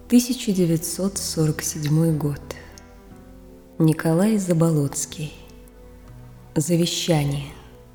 1947 год. Николай Заболоцкий. Завещание.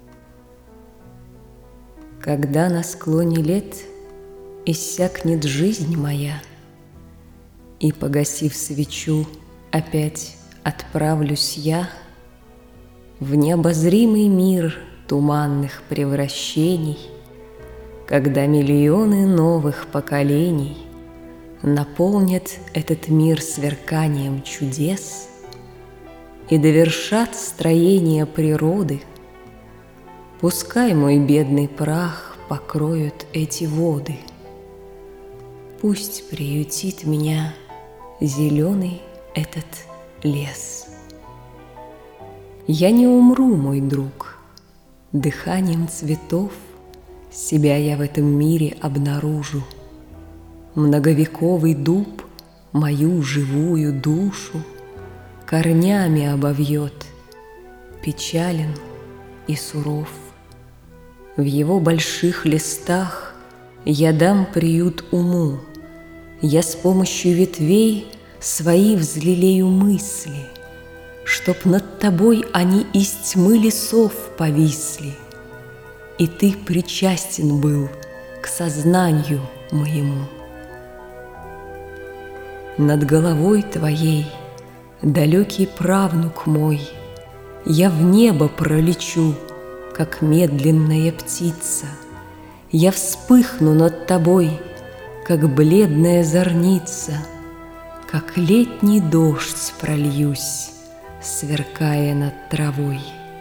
Когда на склоне лет иссякнет жизнь моя, и, погасив свечу, опять отправлюсь я в необозримый мир туманных превращений, когда миллионы новых поколений наполнят этот мир сверканием чудес и довершат строение природы. Пускай мой бедный прах покроют эти воды, пусть приютит меня зеленый этот лес. Я не умру, мой друг, дыханием цветов себя я в этом мире обнаружу. Многовековый дуб мою живую душу корнями обовьет, печален и суров. В его больших листах я дам приют уму, я с помощью ветвей свои взлелею мысли, чтоб над тобой они из тьмы лесов повисли, и ты причастен был к сознанию моему. Над головой твоей, далекий правнук мой, я в небо пролечу, как медленная птица. Я вспыхну над тобой, как бледная зорница, как летний дождь прольюсь, сверкая над травой.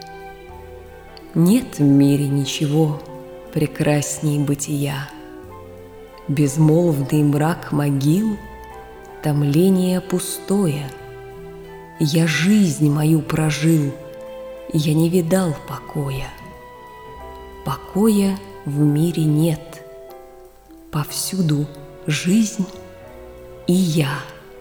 Нет в мире ничего прекрасней бытия. Безмолвный мрак могил, томление пустое. Я жизнь мою прожил, я не видал покоя. Покоя в мире нет, повсюду жизнь и я.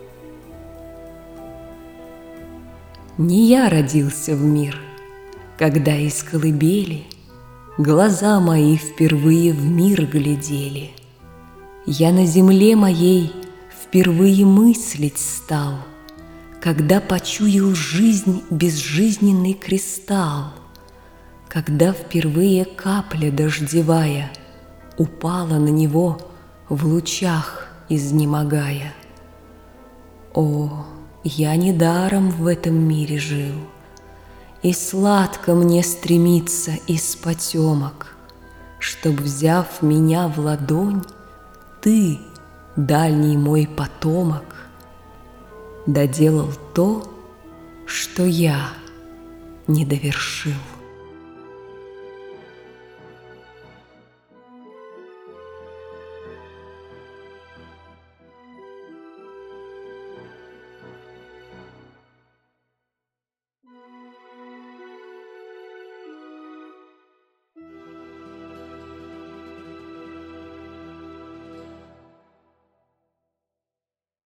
Не я родился в мир, когда из колыбели глаза мои впервые в мир глядели. Я на земле моей впервые мыслить стал, когда почуял жизнь безжизненный кристалл, когда впервые капля дождевая упала на него в лучах изнемогая. О, я недаром в этом мире жил, и сладко мне стремиться из потемок, чтоб, взяв меня в ладонь, ты, дальний мой потомок, доделал то, что я не довершил.